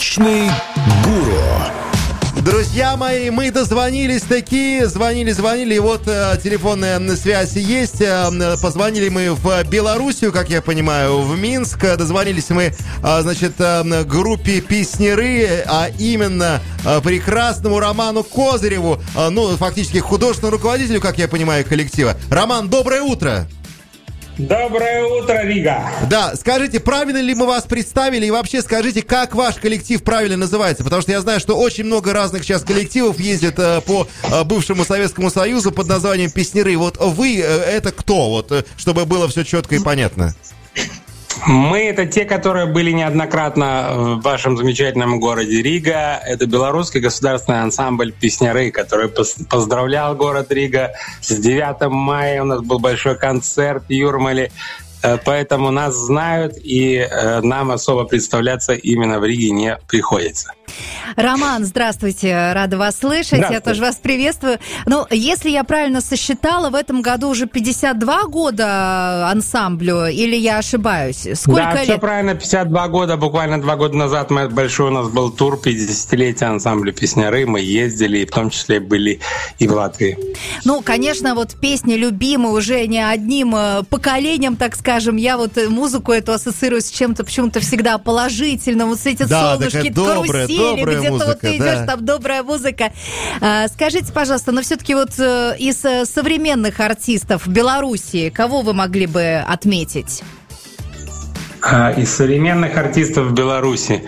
Столичный гуру. Друзья мои, мы дозвонились такие, звонили, и вот телефонная связь есть. Позвонили мы в Белоруссию, как я понимаю, в Минск. Дозвонились мы, группе «Песняры», а именно прекрасному Роману Козыреву, фактически художественному руководителю, как я понимаю, коллектива. Роман, доброе утро! Доброе утро, Рига! Да, скажите, правильно ли мы вас представили, и вообще скажите, как ваш коллектив правильно называется? Потому что я знаю, что очень много разных сейчас коллективов ездит по бывшему Советскому Союзу под названием «Песняры». Вот вы это кто? Вот, чтобы было все четко и понятно. Мы — это те, которые были неоднократно в вашем замечательном городе Рига. Это белорусский государственный ансамбль «Песняры», который поздравлял город Рига с 9 мая. У нас был большой концерт в Юрмале. Поэтому нас знают, и нам особо представляться именно в Риге не приходится. Роман, здравствуйте, рада вас слышать, я тоже вас приветствую. Если я правильно сосчитала, в этом году уже 52 года ансамблю, или я ошибаюсь? Сколько лет? Все правильно, 52 года, буквально 2 года назад большой у нас был тур 50-летия ансамбля «Песняры», мы ездили, и в том числе были и в Латвии. Конечно, песни любимы уже не одним поколением, так скажем. Я музыку эту ассоциирую с чем-то почему-то всегда положительным, с эти солнышки, карусели, где-то музыка, ты идешь, там добрая музыка. Скажите, пожалуйста, все-таки из современных артистов Беларуси, кого вы могли бы отметить? Из современных артистов в Беларуси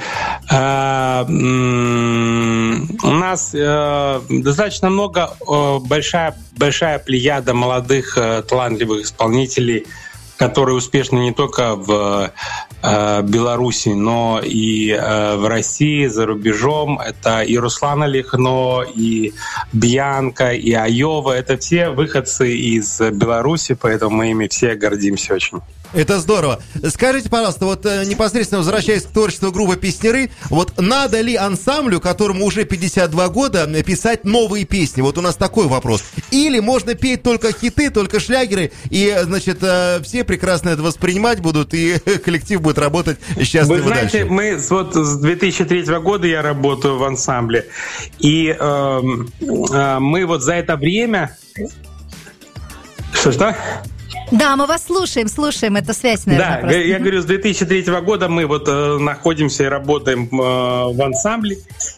у нас достаточно много, большая плеяда молодых талантливых исполнителей, которые успешны не только в Беларуси, но и в России, за рубежом. Это и Руслана Лихно, и Бьянка, и Айова. Это все выходцы из Беларуси, поэтому мы ими все гордимся очень. Это здорово. Скажите, пожалуйста, непосредственно возвращаясь к творчеству группы «Песняры», надо ли ансамблю, которому уже 52 года, писать новые песни? У нас такой вопрос. Или можно петь только хиты, только шлягеры, и, все прекрасно это воспринимать будут, и коллектив будет работать счастливо дальше? Вы знаете, мы с 2003 года я работаю в ансамбле, и мы за это время... Что? Да, мы вас слушаем, это связь, наверное. Да, я говорю, с 2003 года мы находимся и работаем в ансамбле.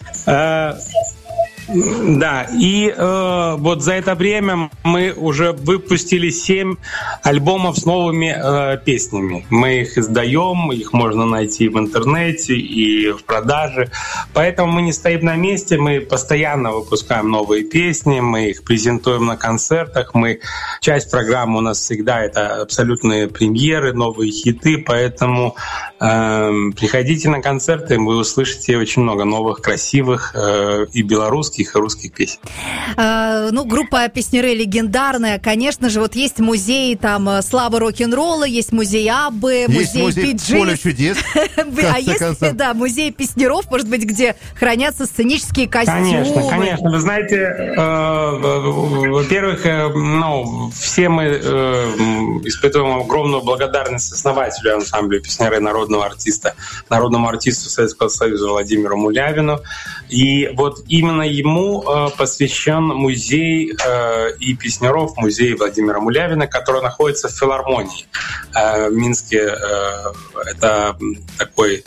Да, и за это время мы уже выпустили 7 альбомов с новыми песнями. Мы их издаем, их можно найти в интернете и в продаже. Поэтому мы не стоим на месте, мы постоянно выпускаем новые песни, мы их презентуем на концертах. Часть программы у нас всегда это абсолютные премьеры, новые хиты, поэтому приходите на концерты, вы услышите очень много новых, красивых и белорусских, и русских песен. Группа «Песняры» легендарная. Конечно же, есть музей славы рок-н-ролла, есть музей Аббы, музей Пи-Джи. «Поле чудес». А есть, музей песняров, может быть, где хранятся сценические костюмы. Конечно. Вы знаете, во-первых, все мы испытываем огромную благодарность основателю ансамбля «Песняры», народному артисту Советского Союза Владимиру Мулявину. И именно ему посвящен музей и Песняров, музей Владимира Мулявина, который находится в филармонии в Минске. Это такой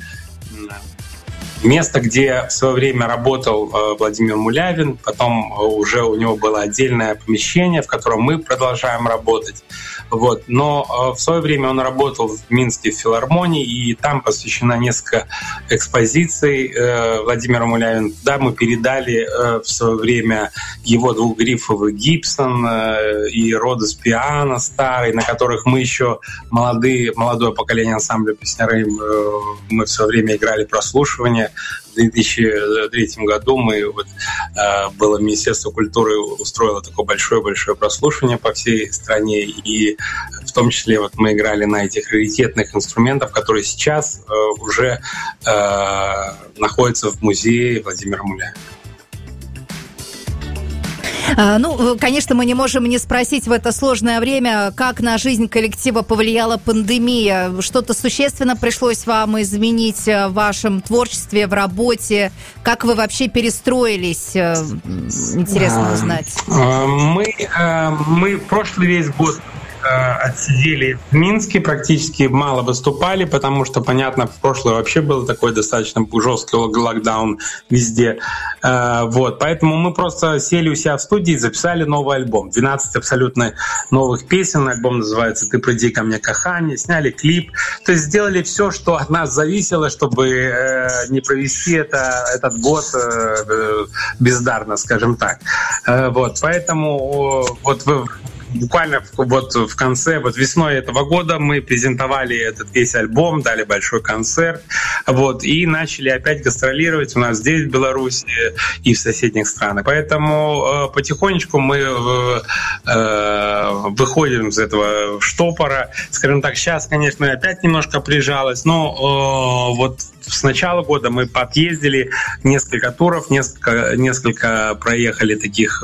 место, где в свое время работал Владимир Мулявин, потом уже у него было отдельное помещение, в котором мы продолжаем работать. Но в свое время он работал в Минске в филармонии, и там посвящено несколько экспозиций Владимира Мулявина. Туда мы передали в свое время его двухгрифовый Гибсон и Родос пиано старый, на которых мы еще молодое поколение ансамбля «Песняры», мы в свое время играли прослушивание. В 2003 году было Министерство культуры устроило такое большое прослушивание по всей стране, и в том числе мы играли на этих раритетных инструментах, которые сейчас уже находятся в музее Владимира Мулявина. Ну, конечно, мы не можем не спросить в это сложное время, как на жизнь коллектива повлияла пандемия. Что-то существенно пришлось вам изменить в вашем творчестве, в работе? Как вы вообще перестроились? Интересно узнать. Мы прошлый весь год отсидели в Минске, практически мало выступали, потому что, понятно, в прошлое вообще был такой достаточно жесткий локдаун везде. Вот, поэтому мы просто сели у себя в студии и записали новый альбом. 12 абсолютно новых песен. Альбом называется «Ты приди ко мне, кахание». Сняли клип. То есть сделали все, что от нас зависело, чтобы не провести этот год бездарно, скажем так. Вот, поэтому вот буквально вот в конце, вот весной этого года мы презентовали этот весь альбом, дали большой концерт, вот, и начали опять гастролировать у нас здесь, в Беларуси и в соседних странах. Поэтому потихонечку мы выходим из этого штопора. Скажем так, сейчас, конечно, опять немножко прижалось, но вот с начала года мы пообъездили несколько туров, несколько проехали таких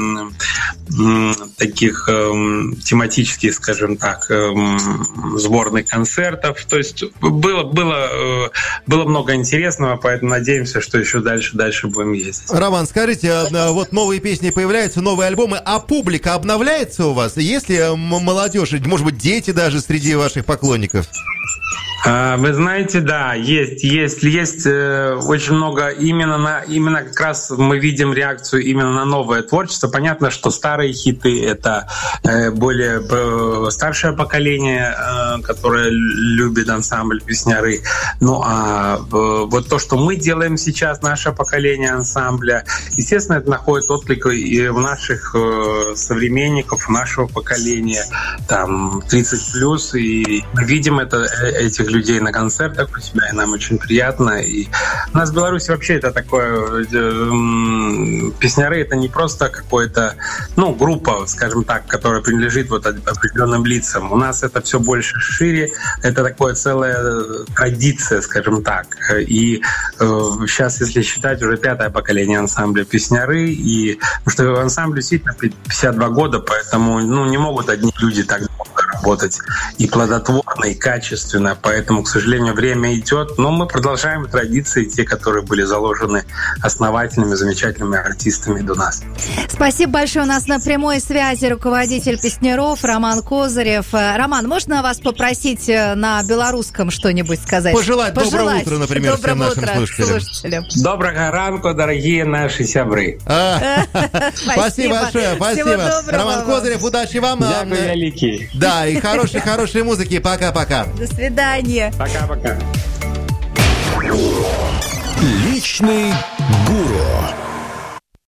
тематических, скажем так, сборных концертов. То есть было много интересного, поэтому надеемся, что еще дальше будем ездить. Роман, скажите, вот новые песни появляются, новые альбомы, а публика обновляется у вас? Есть ли молодежь, может быть, дети даже среди ваших поклонников? Вы знаете, да, есть очень много именно как раз мы видим реакцию именно на новое творчество. Понятно, что старые хиты — это более старшее поколение, которое любит ансамбль «Песняры». Ну а вот то, что мы делаем сейчас, наше поколение ансамбля, естественно, это находит отклик и у наших современников, нашего поколения, там 30+, и мы видим этих людей на концертах у себя, и нам очень приятно. И у нас в Беларуси вообще это такое... Песняры — это не просто какая-то, группа, скажем так, которая принадлежит вот определенным лицам. У нас это все больше шире. Это такая целая традиция, скажем так. И сейчас, если считать, уже 5-е поколение ансамбля «Песняры». И, потому что ансамбль действительно 52 года, поэтому не могут одни люди так работать и плодотворно, и качественно. Поэтому, к сожалению, время идет, но мы продолжаем традиции, те, которые были заложены основательными, замечательными артистами до нас. Спасибо большое. У нас на прямой связи руководитель «Песняров» Роман Козырев. Роман, можно вас попросить на белорусском что-нибудь сказать? Пожелать доброе утро, например, всем нашим слушателям. Доброго ранку, дорогие наши сябры. Спасибо большое. Спасибо. Роман Козырев, удачи вам. Дякую, великий. Да, и хорошей музыки. Пока-пока. До свидания. Пока-пока. Личный гуру.